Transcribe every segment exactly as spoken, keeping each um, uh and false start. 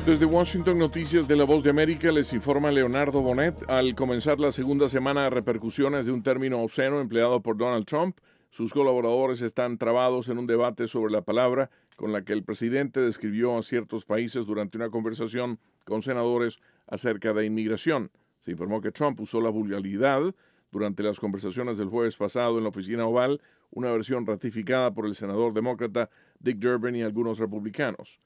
Desde Washington, Noticias de La Voz de América, les informa Leonardo Bonet. Al comenzar la segunda semana de repercusiones de un término obsceno empleado por Donald Trump, sus colaboradores están trabados en un debate sobre la palabra con la que el presidente describió a ciertos países durante una conversación con senadores acerca de inmigración. Se informó que Trump usó la vulgaridad durante las conversaciones del jueves pasado en la oficina oval, una versión ratificada por el senador demócrata Dick Durbin y algunos republicanos.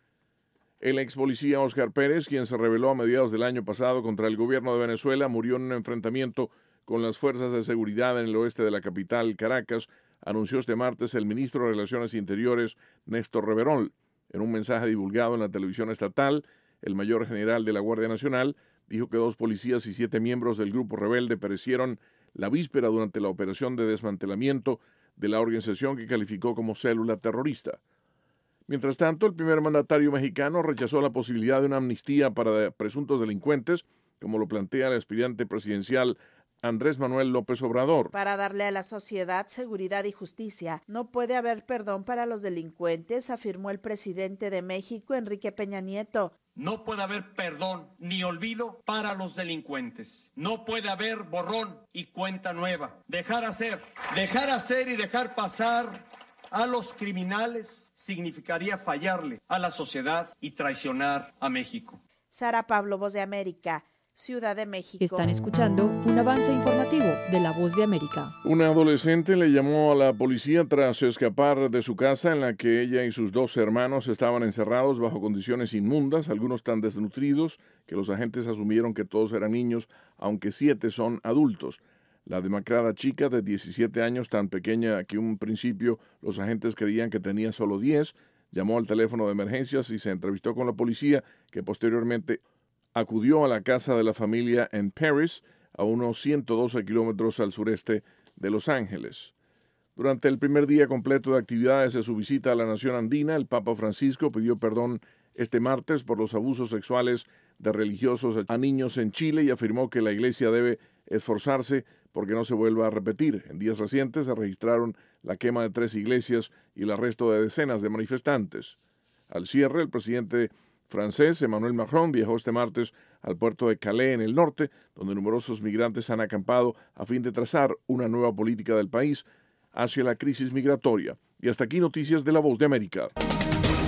El ex policía Oscar Pérez, quien se rebeló a mediados del año pasado contra el gobierno de Venezuela, murió en un enfrentamiento con las fuerzas de seguridad en el oeste de la capital, Caracas, anunció este martes el ministro de Relaciones Interiores, Néstor Reverol. En un mensaje divulgado en la televisión estatal, el mayor general de la Guardia Nacional dijo que dos policías y siete miembros del grupo rebelde perecieron la víspera durante la operación de desmantelamiento de la organización que calificó como célula terrorista. Mientras tanto, el primer mandatario mexicano rechazó la posibilidad de una amnistía para presuntos delincuentes, como lo plantea el aspirante presidencial Andrés Manuel López Obrador. Para darle a la sociedad seguridad y justicia, no puede haber perdón para los delincuentes, afirmó el presidente de México, Enrique Peña Nieto. No puede haber perdón ni olvido para los delincuentes. No puede haber borrón y cuenta nueva. Dejar hacer, dejar hacer y dejar pasar a los criminales significaría fallarle a la sociedad y traicionar a México. Sara Pablo, Voz de América, Ciudad de México. Están escuchando un avance informativo de La Voz de América. Una adolescente le llamó a la policía tras escapar de su casa en la que ella y sus dos hermanos estaban encerrados bajo condiciones inmundas, algunos tan desnutridos que los agentes asumieron que todos eran niños, aunque siete son adultos. La demacrada chica de diecisiete años, tan pequeña que un principio los agentes creían que tenía solo diez, llamó al teléfono de emergencias y se entrevistó con la policía, que posteriormente acudió a la casa de la familia en Paris, a unos ciento doce kilómetros al sureste de Los Ángeles. Durante el primer día completo de actividades de su visita a la nación andina, el Papa Francisco pidió perdón este martes por los abusos sexuales de religiosos a niños en Chile y afirmó que la Iglesia debe esforzarse porque no se vuelva a repetir. En días recientes se registraron la quema de tres iglesias y el arresto de decenas de manifestantes. Al cierre, el presidente francés Emmanuel Macron viajó este martes al puerto de Calais en el norte, donde numerosos migrantes han acampado a fin de trazar una nueva política del país hacia la crisis migratoria. Y hasta aquí noticias de La Voz de América.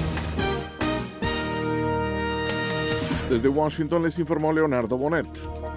Desde Washington les informó Leonardo Bonet.